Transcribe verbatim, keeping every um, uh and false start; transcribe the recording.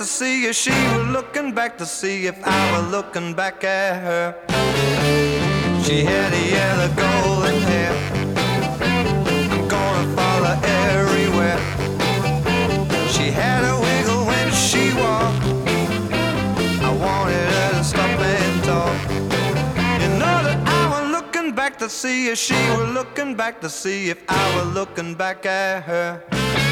see if she was looking back to see if I was looking back at her. She had a yellow golden hair. I'm gonna follow everywhere. She had a wiggle when she walked. I wanted her to stop and talk. You know that I was looking back to see if she was looking back to see if I was looking back at her.